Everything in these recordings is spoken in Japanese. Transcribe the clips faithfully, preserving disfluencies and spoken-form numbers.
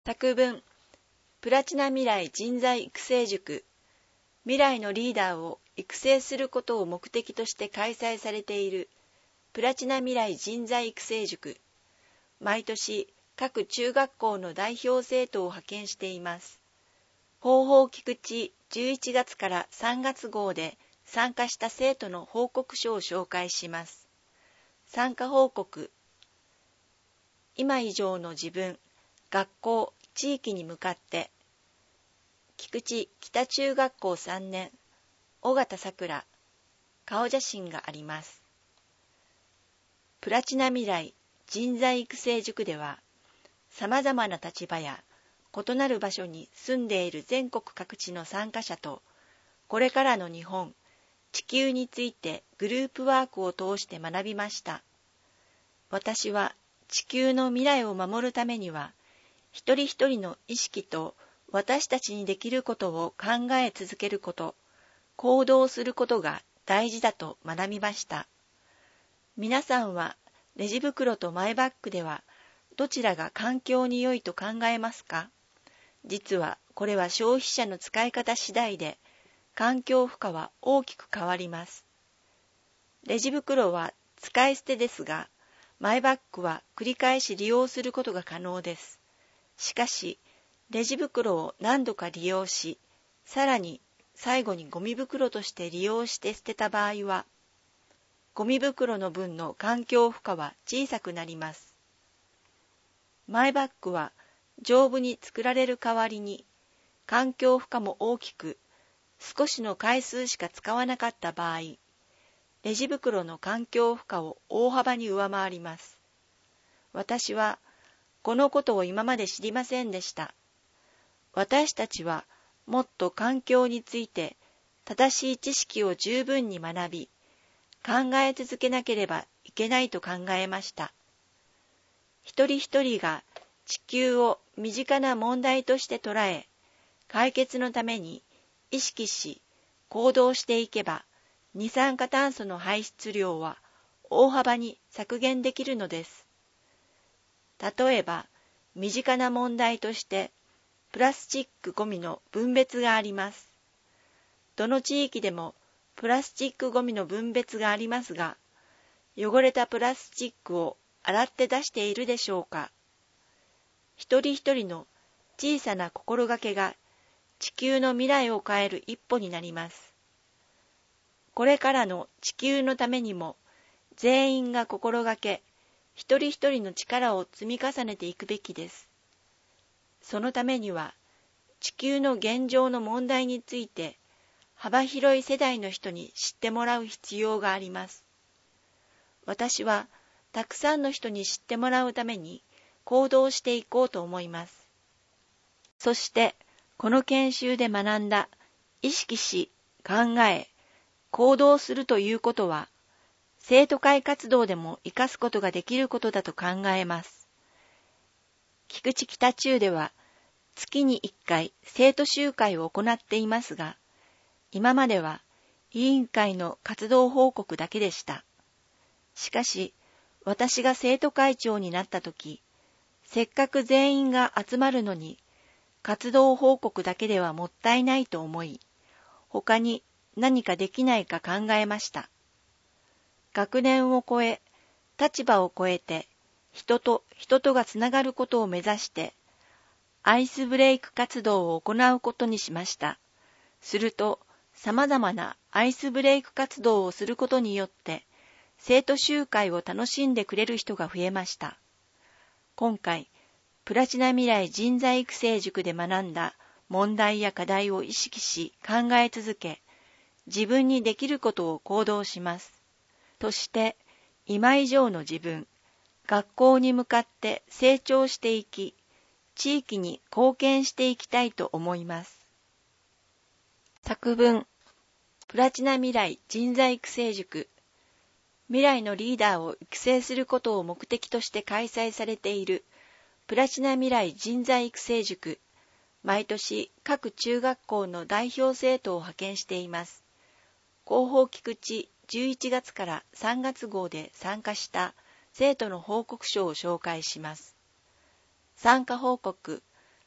作文プラチナ未来人材育成塾。未来のリーダーを育成することを目的として開催されているプラチナ未来人材育成塾。毎年各中学校の代表生徒を派遣しています。広報菊池じゅういちがつからさんがつ号で参加した生徒の報告書を紹介します。参加報告。今以上の自分、学校、地域に向かって。菊池北中学校さんねん、尾形さくら、顔写真があります。プラチナ未来人材育成塾では、様々な立場や異なる場所に住んでいる全国各地の参加者と、これからの日本、地球についてグループワークを通して学びました。私は地球の未来を守るためには、一人一人の意識と私たちにできることを考え続けること、行動することが大事だと学びました。皆さんはレジ袋とマイバッグではどちらが環境に良いと考えますか？実はこれは消費者の使い方次第で環境負荷は大きく変わります。レジ袋は使い捨てですが、マイバッグは繰り返し利用することが可能です。しかし、レジ袋を何度か利用し、さらに最後にゴミ袋として利用して捨てた場合は、ゴミ袋の分の環境負荷は小さくなります。マイバッグは丈夫に作られる代わりに、環境負荷も大きく、少しの回数しか使わなかった場合、レジ袋の環境負荷を大幅に上回ります。私は、このことを今まで知りませんでした。私たちはもっと環境について正しい知識を十分に学び、考え続けなければいけないと考えました。一人一人が地球を身近な問題として捉え、解決のために意識し行動していけば、二酸化炭素の排出量は大幅に削減できるのです。例えば、身近な問題として、プラスチックごみの分別があります。どの地域でもプラスチックごみの分別がありますが、汚れたプラスチックを洗って出しているでしょうか。一人一人の小さな心がけが地球の未来を変える一歩になります。これからの地球のためにも、全員が心がけ、一人一人の力を積み重ねていくべきです。そのためには、地球の現状の問題について、幅広い世代の人に知ってもらう必要があります。私は、たくさんの人に知ってもらうために行動していこうと思います。そして、この研修で学んだ、意識し、考え、行動するということは、生徒会活動でも活かすことができることだと考えます。菊池北中では月にいっかい生徒集会を行っていますが、今までは委員会の活動報告だけでした。しかし、私が生徒会長になったとき、せっかく全員が集まるのに、活動報告だけではもったいないと思い、他に何かできないか考えました。学年を超え、立場を超えて、人と人とがつながることを目指して、アイスブレイク活動を行うことにしました。すると、様々なアイスブレイク活動をすることによって、生徒集会を楽しんでくれる人が増えました。今回、プラチナ未来人材育成塾で学んだ問題や課題を意識し考え続け、自分にできることを行動します。そして、今以上の自分、学校に向かって成長していき、地域に貢献していきたいと思います。作文、プラチナ未来人材育成塾。未来のリーダーを育成することを目的として開催されているプラチナ未来人材育成塾。毎年各中学校の代表生徒を派遣しています。広報菊池じゅういちがつからさんがつ号で参加した生徒の報告書を紹介します。参加報告、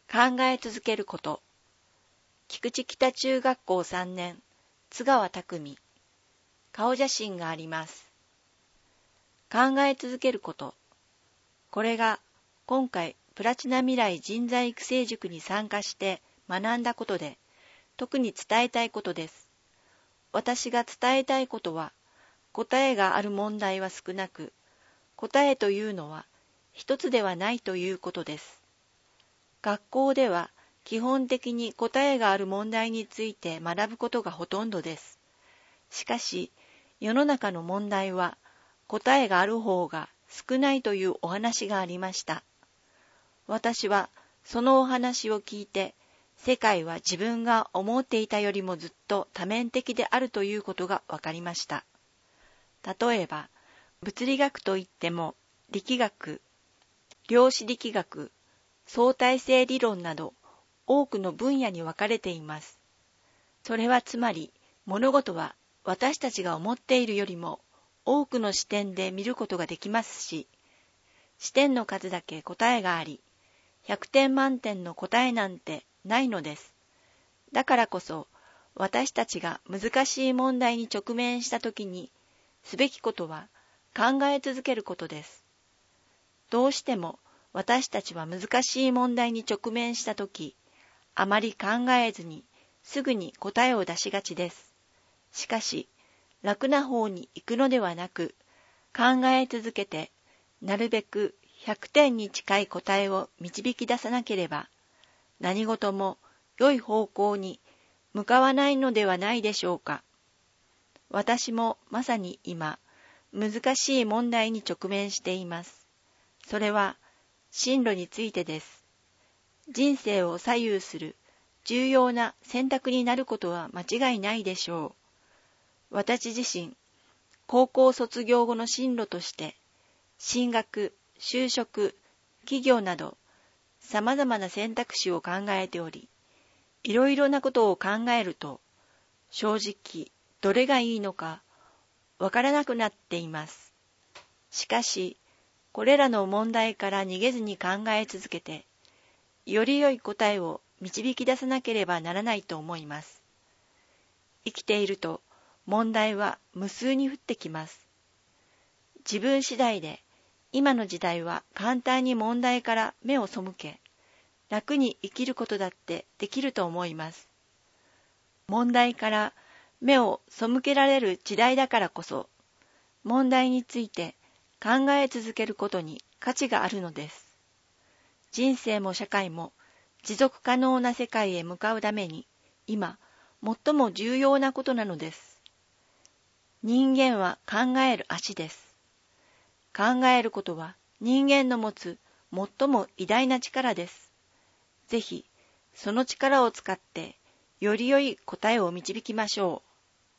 考え続けること。菊池北中学校さんねん、津川匠。顔写真があります。考え続けること。これが今回プラチナ未来人材育成塾に参加して学んだことで、特に伝えたいことです。私が伝えたいことは、答えがある問題は少なく、答えというのは一つではないということです。学校では基本的に答えがある問題について学ぶことがほとんどです。しかし、世の中の問題は答えがある方が少ないというお話がありました。私はそのお話を聞いて、世界は自分が思っていたよりもずっと多面的であるということが分かりました。例えば、物理学といっても力学、量子力学、相対性理論など多くの分野に分かれています。それはつまり物事は私たちが思っているよりも多くの視点で見ることができますし、視点の数だけ答えがあり、ひゃくてん満点の答えなんてないのです。だからこそ私たちが難しい問題に直面したときにすべきことは考え続けることです。どうしても私たちは難しい問題に直面したとき、あまり考えずにすぐに答えを出しがちです。しかし、楽な方に行くのではなく、考え続けて、なるべくひゃくてんに近い答えを導き出さなければ、何事も良い方向に向かわないのではないでしょうか。私もまさに今、難しい問題に直面しています。それは、進路についてです。人生を左右する重要な選択になることは間違いないでしょう。私自身、高校卒業後の進路として、進学、就職、企業など、様々な選択肢を考えており、いろいろなことを考えると、正直、どれがいいのか、わからなくなっています。しかし、これらの問題から逃げずに考え続けて、より良い答えを導き出さなければならないと思います。生きていると問題は無数に降ってきます。自分次第で今の時代は簡単に問題から目を背け、楽に生きることだってできると思います。問題から目を背けられる時代だからこそ、問題について考え続けることに価値があるのです。人生も社会も持続可能な世界へ向かうために、今、最も重要なことなのです。人間は考える足です。考えることは人間の持つ最も偉大な力です。ぜひ、その力を使って、より良い答えを導きましょう。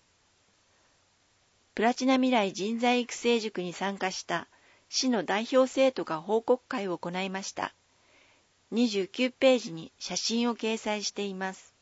プラチナ未来人材育成塾に参加した市の代表生徒が報告会を行いました。にじゅうきゅうページに写真を掲載しています。